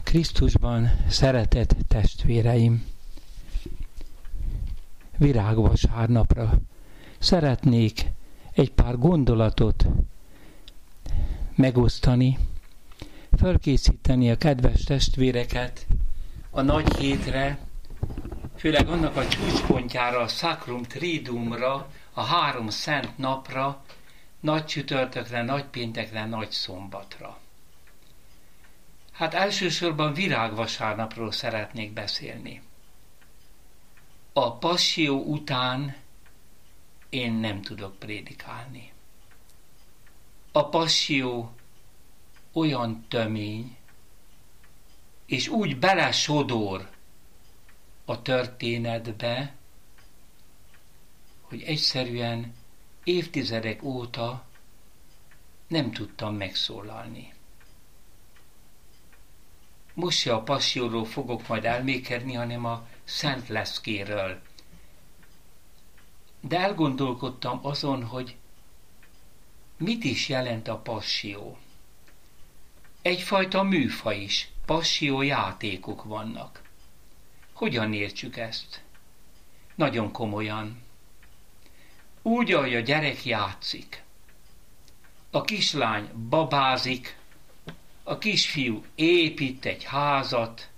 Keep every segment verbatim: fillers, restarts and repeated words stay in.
Krisztusban szeretett testvéreim, virágvasárnapra szeretnék egy pár gondolatot megosztani, felkészíteni a kedves testvéreket a nagy hétre, főleg annak a csúcspontjára, a Sacrum Triduumra, a három szent napra, nagy csütörtökre, nagy péntekre, nagy szombatra. Hát elsősorban virágvasárnapról szeretnék beszélni. A passzió után én nem tudok prédikálni. A passzió olyan tömény, és úgy belesodor a történetbe, hogy egyszerűen évtizedek óta nem tudtam megszólalni. Most se a passzióról fogok majd elmékedni, hanem a Szent Leszkéről. De elgondolkodtam azon, hogy mit is jelent a passzió. Egyfajta műfaj is, passzió játékok vannak. Hogyan értsük ezt? Nagyon komolyan. Úgy, ahogy a gyerek játszik. A kislány babázik, a kisfiú épít egy házat,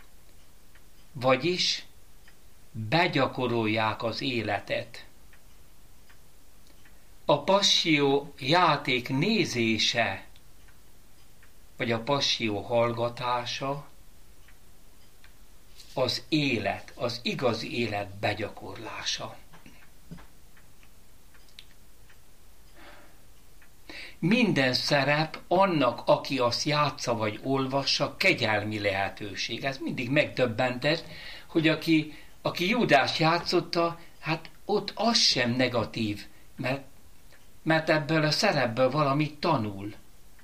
vagyis begyakorolják az életet. A passzió játék nézése, vagy a passzió hallgatása az élet, az igazi élet begyakorlása. Minden szerep annak, aki azt játsza vagy olvassa, kegyelmi lehetőség. Ez mindig megdöbbentett, hogy aki, aki Júdás játszotta, hát ott az sem negatív, mert, mert ebből a szerepből valamit tanul.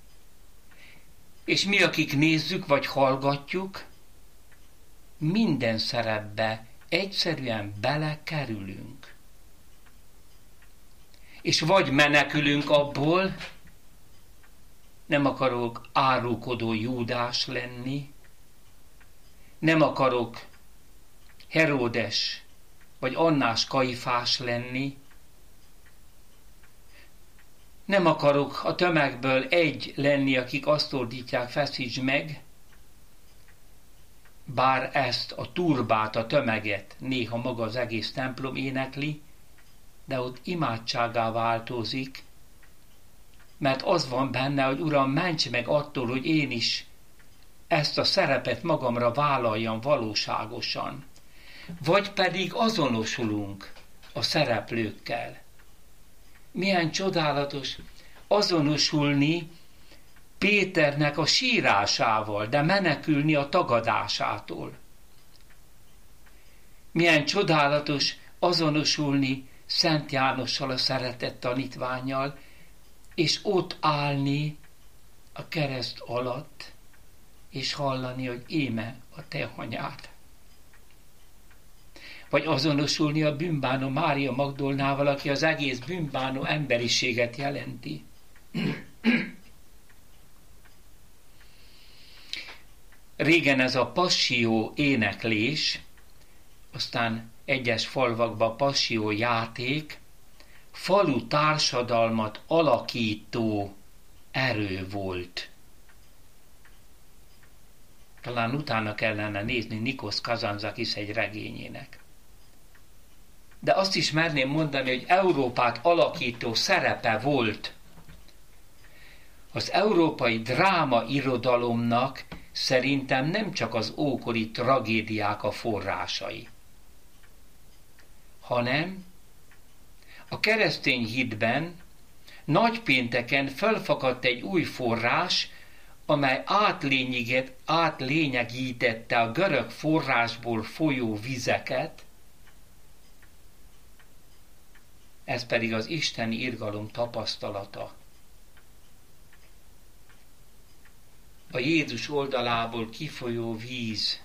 És mi, akik nézzük vagy hallgatjuk, minden szerepbe egyszerűen belekerülünk. És vagy menekülünk abból, nem akarok árulkodó Júdás lenni, nem akarok Heródes vagy Annás Kaifás lenni, nem akarok a tömegből egy lenni, akik azt ordítják, feszítsd meg, bár ezt a turbát, a tömeget néha maga az egész templom énekli, de ott imádságá változik, mert az van benne, hogy Uram, ments meg attól, hogy én is ezt a szerepet magamra vállaljam valóságosan. Vagy pedig azonosulunk a szereplőkkel. Milyen csodálatos azonosulni Péternek a sírásával, de menekülni a tagadásától. Milyen csodálatos azonosulni Szent Jánossal, a szeretett tanítvánnyal, és ott állni a kereszt alatt, és hallani, hogy éme a te anyád. Vagy azonosulni a bűnbánó Mária Magdolnával, aki az egész bűnbánó emberiséget jelenti. Régen ez a passzió éneklés, aztán egyes falvakban passzió játék, falu társadalmat alakító erő volt. Talán utána kellene nézni Nikos Kazantzakis egy regényének. De azt is merném mondani, hogy Európát alakító szerepe volt. Az európai dráma irodalomnak szerintem nem csak az ókori tragédiák a forrásai, hanem a keresztény hitben nagypénteken felfakadt egy új forrás, amely átlényegítette a görög forrásból folyó vizeket, ez pedig az isteni irgalom tapasztalata. A Jézus oldalából kifolyó víz,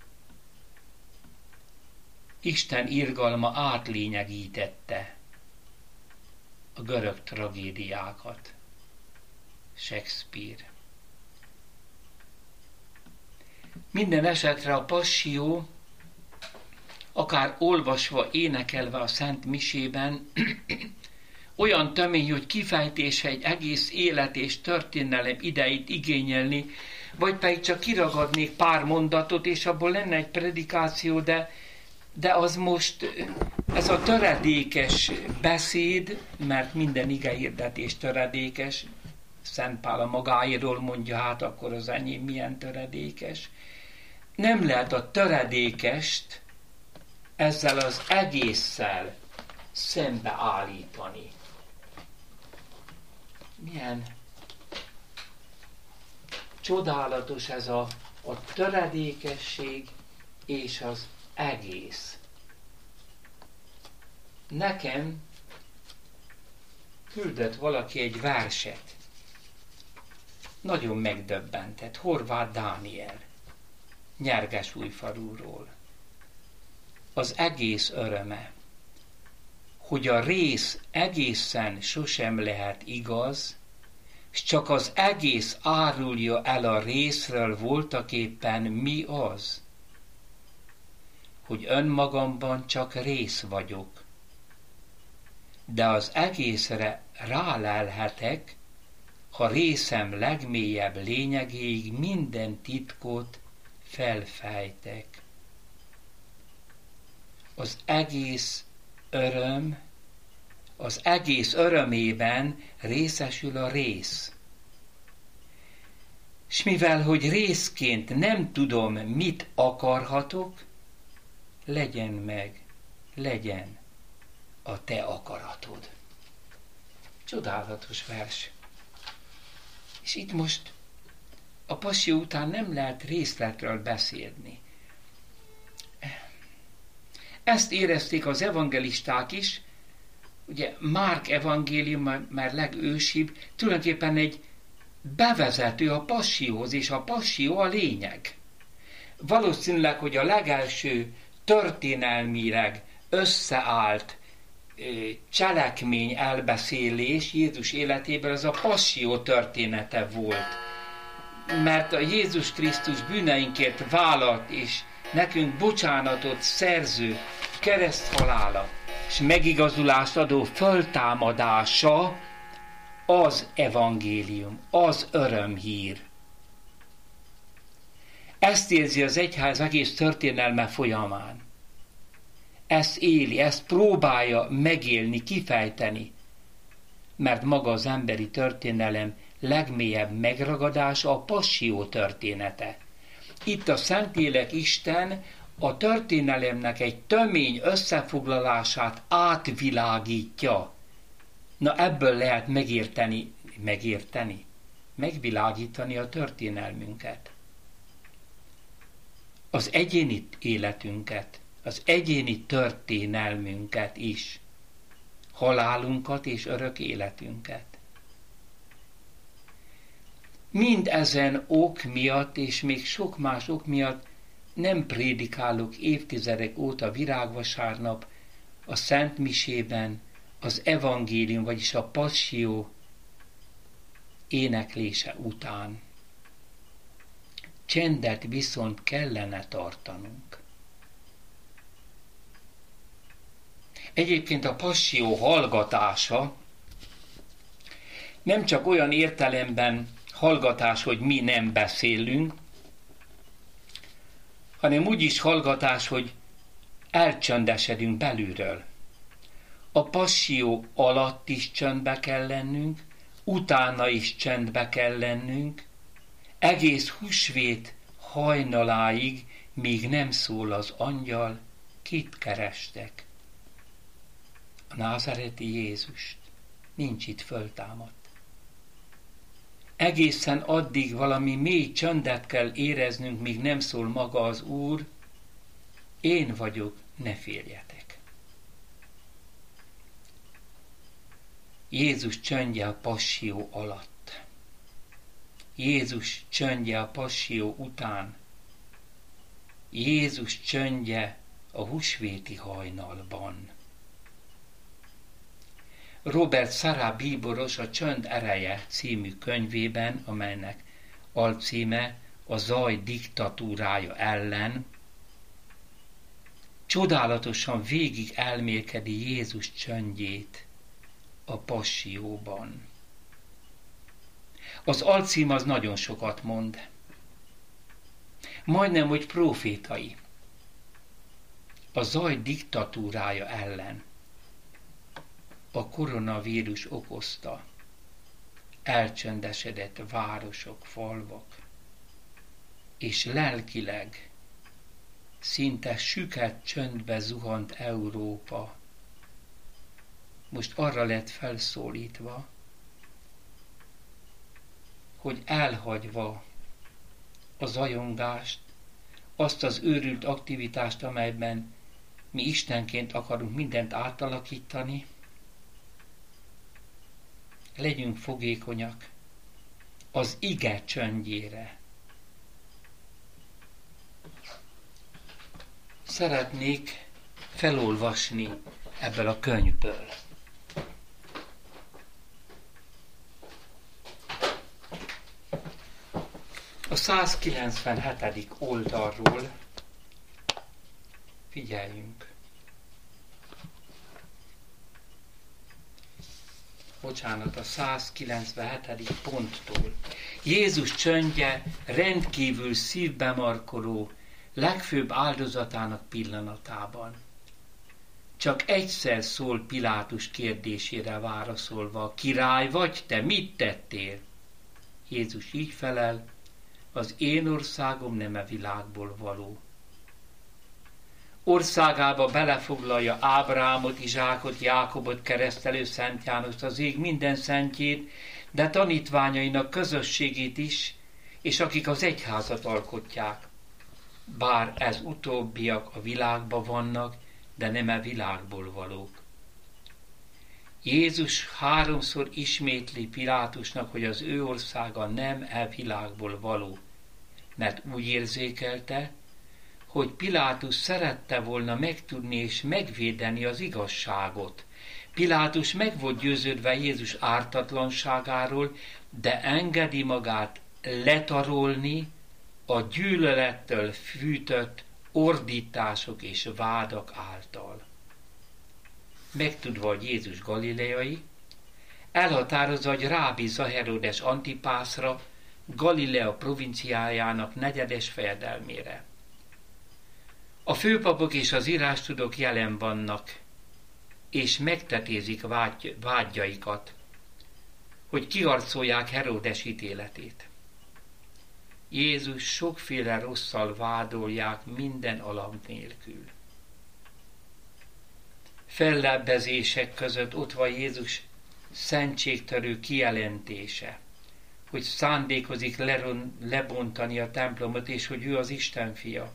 Isten irgalma átlényegítette a görög tragédiákat. Shakespeare. Minden esetre a passió, akár olvasva, énekelve a Szent Misében, olyan tömény, hogy kifejtése egy egész élet és történelem idejét igényelni, vagy pedig csak kiragadnék pár mondatot, és abból lenne egy predikáció, de, de az most, ez a töredékes beszéd, mert minden igehirdetés töredékes, Szent Pál a magáéról mondja, hát akkor az enyém milyen töredékes. Nem lehet a töredékest ezzel az egésszel szembeállítani. Milyen csodálatos ez a, a töredékesség és az egész. Nekem küldött valaki egy verset. Nagyon megdöbbentett. Horváth Dániel. Nyergesújfaluról. Az egész öröme, hogy a rész egészen sosem lehet igaz, s csak az egész árulja el a részről voltaképpen mi az, hogy önmagamban csak rész vagyok, de az egészre rálelhetek, ha részem legmélyebb lényegéig minden titkot felfejtek. Az egész öröm, az egész örömében részesül a rész. S mivel, hogy részként nem tudom, mit akarhatok, legyen meg, legyen a te akaratod. Csodálatos vers. És itt most a passzió után nem lehet részletről beszélni. Ezt érezték az evangelisták is, ugye Márk evangélium, már legősibb, tulajdonképpen egy bevezető a passzióhoz, és a passzió a lényeg. Valószínűleg, hogy a legelső történelmileg összeállt cselekmény elbeszélés Jézus életéből az a passzió története volt. Mert a Jézus Krisztus bűneinkért vállalt és nekünk bocsánatot szerző kereszthalála és megigazulást adó föltámadása az evangélium, az örömhír. Ezt érzi az egyház egész történelme folyamán. Ezt éli, ezt próbálja megélni, kifejteni, mert maga az emberi történelem legmélyebb megragadása a passzió története. Itt a Szentlélek Isten a történelemnek egy tömény összefoglalását átvilágítja. Na ebből lehet megérteni, megérteni, megvilágítani a történelmünket. Az egyéni életünket, az egyéni történelmünket is, halálunkat és örök életünket. Mind ezen ok miatt, és még sok más ok miatt nem prédikálok évtizedek óta virágvasárnap a Szent Misében az evangélium, vagyis a passzió éneklése után. Csendet viszont kellene tartanunk. Egyébként a passzió hallgatása nem csak olyan értelemben hallgatás, hogy mi nem beszélünk, hanem úgy is hallgatás, hogy elcsöndesedünk belülről. A passzió alatt is csöndbe kell lennünk, utána is csöndbe kell lennünk, egész húsvét hajnaláig, míg nem szól az angyal, kit kerestek? A názáreti Jézust. Nincs itt, föltámadt. Egészen addig valami mély csöndet kell éreznünk, míg nem szól maga az Úr, én vagyok, ne féljetek. Jézus csöndje a passzió alatt. Jézus csöndje a passzió után. Jézus csöndje a húsvéti hajnalban. Robert Sarah bíboros a Csönd ereje című könyvében, amelynek alcíme a zaj diktatúrája ellen, csodálatosan végig elmélkedi Jézus csöndjét a Passióban. Az alcím az nagyon sokat mond. Majdnem, hogy prófétai. A zaj diktatúrája ellen a koronavírus okozta elcsöndesedett városok, falvak, és lelkileg szinte süket csöndbe zuhant Európa. Most arra lett felszólítva, hogy elhagyva a zajongást, azt az őrült aktivitást, amelyben mi istenként akarunk mindent átalakítani, legyünk fogékonyak az ige csöndjére. Szeretnék felolvasni ebből a könyvből. A százkilencvenhetedik oldalról figyeljünk. Bocsánat, a százkilencvenhetedik ponttól. Jézus csöndje rendkívül szívbemarkoló, legfőbb áldozatának pillanatában. Csak egyszer szól Pilátus kérdésére válaszolva: király vagy te, mit tettél? Jézus így felel: az én országom nem e világból való. Országába belefoglalja Ábrahámot, Izsákot, Jákobot, keresztelő Szent Jánost, az ég minden szentjét, de tanítványainak közösségét is, és akik az egyházat alkotják. Bár ez utóbbiak a világban vannak, de nem e világból valók. Jézus háromszor ismétli Pilátusnak, hogy az ő országa nem e világból való, mert úgy érzékelte, hogy Pilátus szerette volna megtudni és megvédeni az igazságot. Pilátus meg volt győződve Jézus ártatlanságáról, de engedi magát letarolni a gyűlölettől fűtött ordítások és vádak által. Megtudva, hogy Jézus galileai, elhatározza, hogy rábízza Heródes Antipászra, Galilea provinciájának negyedes fejedelmére. A főpapok és az írástudók jelen vannak, és megtetézik vágy, vágyjaikat, hogy kiharcolják Heródes ítéletét. Jézus sokféle rosszal vádolják minden alap nélkül. Fellebbezések között ott van Jézus szentségtörő kijelentése, hogy szándékozik leron, lebontani a templomot, és hogy ő az Isten fia.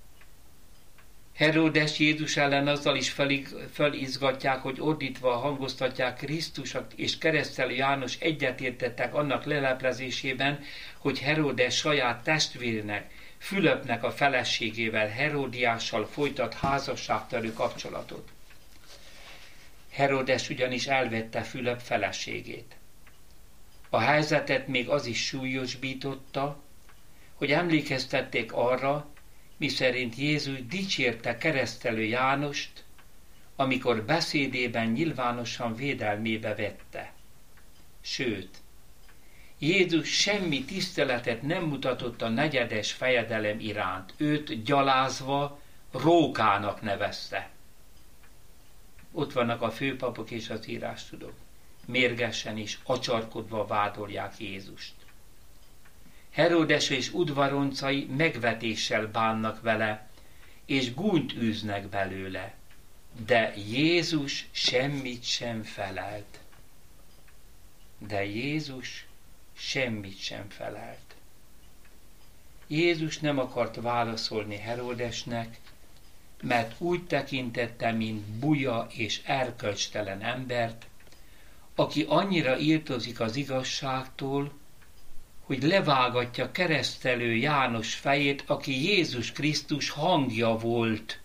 Heródes Jézus ellen azzal is felizgatják, hogy ordítva hangoztatják Krisztusat, és keresztelő János egyetértettek annak leleplezésében, hogy Heródes saját testvérnek, Fülöpnek a feleségével, Heródiással folytat házasságtörő kapcsolatot. Heródes ugyanis elvette Fülöp feleségét. A helyzetet még az is súlyosbította, hogy emlékeztették arra, miszerint Jézus dicsérte keresztelő Jánost, amikor beszédében nyilvánosan védelmébe vette. Sőt, Jézus semmi tiszteletet nem mutatott a negyedes fejedelem iránt, őt gyalázva rókának nevezte. Ott vannak a főpapok és az írástudók. Mérgesen és acsarkodva vádolják Jézust. Heródes és udvaroncai megvetéssel bánnak vele, és gúnyt űznek belőle, de Jézus semmit sem felelt. De Jézus semmit sem felelt. Jézus nem akart válaszolni Heródesnek, mert úgy tekintette, mint buja és erkölcstelen embert, aki annyira írtozik az igazságtól, hogy levágatja keresztelő János fejét, aki Jézus Krisztus hangja volt,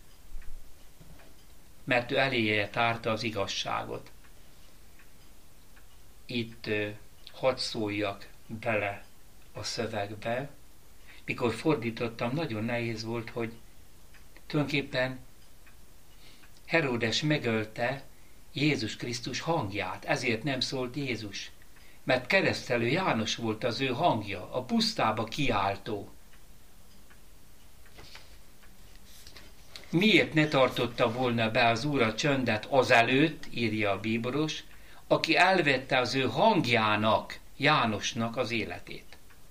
mert ő eléje tárta az igazságot. Itt hadd szóljak bele a szövegbe, mikor fordítottam, nagyon nehéz volt, hogy tulajdonképpen Heródes megölte Jézus Krisztus hangját, ezért nem szólt Jézus. Mert keresztelő János volt az ő hangja, a pusztába kiáltó. Miért ne tartotta volna be az Úr a csöndet azelőtt, írja a bíboros, aki elvette az ő hangjának, Jánosnak az életét.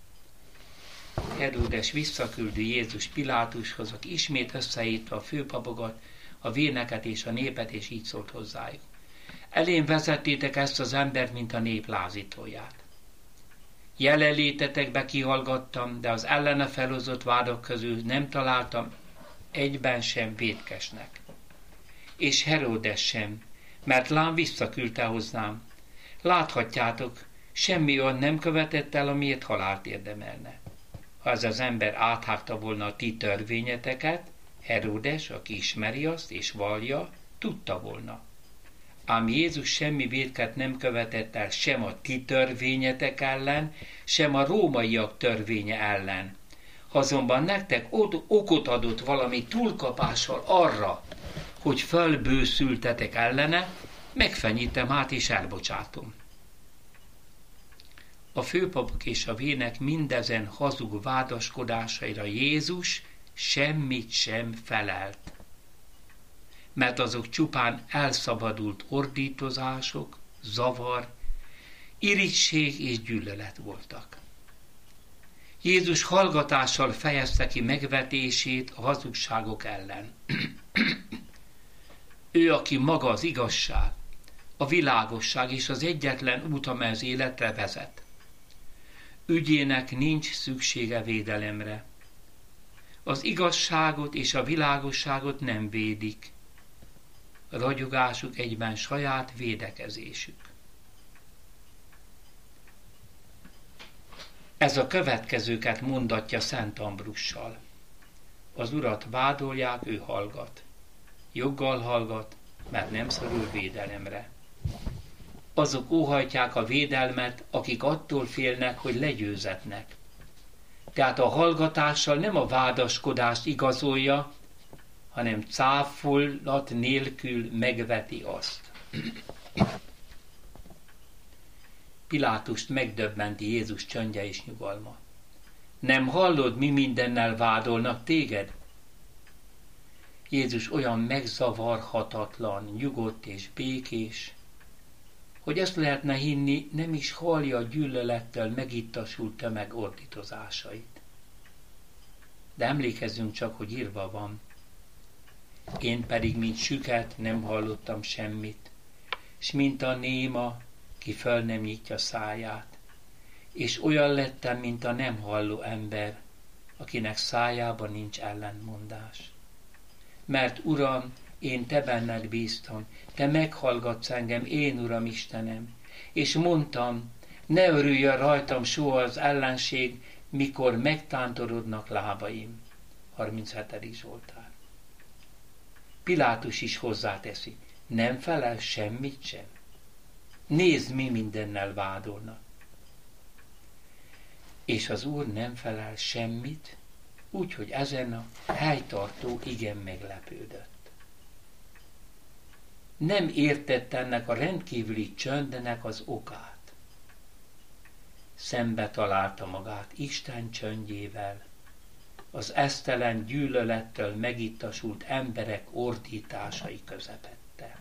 Heródes visszaküldi Jézus Pilátushoz, aki ismét összeírta a főpapokat, a véneket és a népet, és így szólt hozzájuk. Elém vezettétek ezt az embert, mint a nép lázítóját. Jelenlétetekbe kihallgattam, de az ellene felhozott vádak közül nem találtam egyben sem vétkesnek. És Heródes sem, mert lám visszaküldte hozzám. Láthatjátok, semmi olyan nem követett el, amiért halált érdemelne. Ha ez az ember áthágta volna a ti törvényeteket, Heródes, aki ismeri azt és vallja, tudta volna. Ám Jézus semmi vétket nem követett el sem a ti törvényetek ellen, sem a rómaiak törvénye ellen. Ha azonban nektek okot adott valami túlkapással arra, hogy fölbőszültetek ellene, megfenyítem hát és elbocsátom. A főpapok és a vének mindezen hazug vádaskodásaira Jézus semmit sem felelt, mert azok csupán elszabadult ordítozások, zavar, irigység és gyűlölet voltak. Jézus hallgatással fejezte ki megvetését a hazugságok ellen. Ő, aki maga az igazság, a világosság és az egyetlen út, amely az életre vezet. Ügyének nincs szüksége védelemre. Az igazságot és a világosságot nem védik. A ragyogásuk egyben saját védekezésük. Ez a következőket mondatja Szent Ambrussal. Az Urat vádolják, ő hallgat. Joggal hallgat, mert nem szorul védelemre. Azok óhajtják a védelmet, akik attól félnek, hogy legyőzetnek. Tehát a hallgatással nem a vádaskodást igazolja, hanem cáfolat nélkül megveti azt. Pilátust megdöbbenti Jézus csöndje és nyugalma. Nem hallod, mi mindennel vádolnak téged? Jézus olyan megzavarhatatlan, nyugodt és békés, hogy ezt lehetne hinni, nem is hallja a gyűlölettel megittasult tömeg ordítozásait. De emlékezzünk csak, hogy írva van. Én pedig, mint süket, nem hallottam semmit, s mint a néma, ki föl nem nyitja száját, és olyan lettem, mint a nem halló ember, akinek szájában nincs ellentmondás. Mert Uram, én te benned bíztam, te meghallgatsz engem, én Uram Istenem, és mondtam, ne örüljön rajtam soha az ellenség, mikor megtántorodnak lábaim. harminchetedik Zsoltár. Pilátus is hozzáteszi, nem felel semmit sem. Nézd, mi mindennel vádolnak. És az Úr nem felel semmit, úgyhogy ezen a helytartó igen meglepődött. Nem értette ennek a rendkívüli csöndnek az okát. Szembe találta magát Isten csöndjével, az esztelen gyűlölettől megittasult emberek ordításai közepette.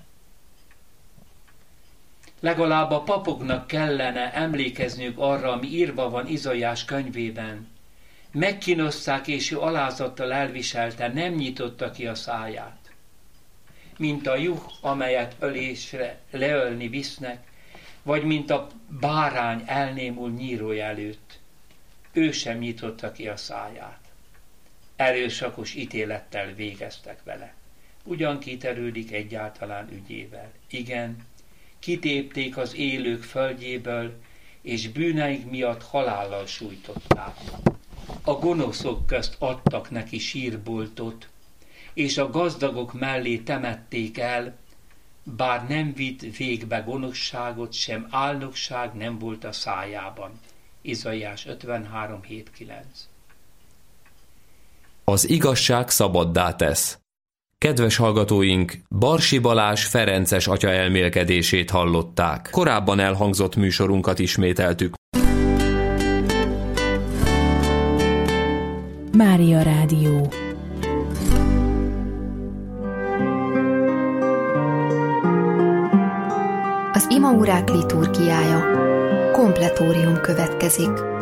Legalább a papoknak kellene emlékezniük arra, ami írva van Izaiás könyvében. Megkínozták, és ő alázattal elviselte, nem nyitotta ki a száját. Mint a juh, amelyet ölésre leölni visznek, vagy mint a bárány elnémul nyírója előtt. Ő sem nyitotta ki a száját. Erőszakos ítélettel végeztek vele. Ugyan kiterődik egyáltalán ügyével. Igen, kitépték az élők földjéből, és bűneik miatt halállal sújtották. A gonoszok közt adtak neki sírboltot, és a gazdagok mellé temették el, bár nem vitt végbe gonoszságot, sem álnokság nem volt a szájában. Izaiás ötvenhárom hét kilenc. Az igazság szabaddá tesz. Kedves hallgatóink, Barsi Balázs ferences atya elmélkedését hallották. Korábban elhangzott műsorunkat ismételtük. Mária Rádió. Az imaórák liturgiája. Kompletórium következik.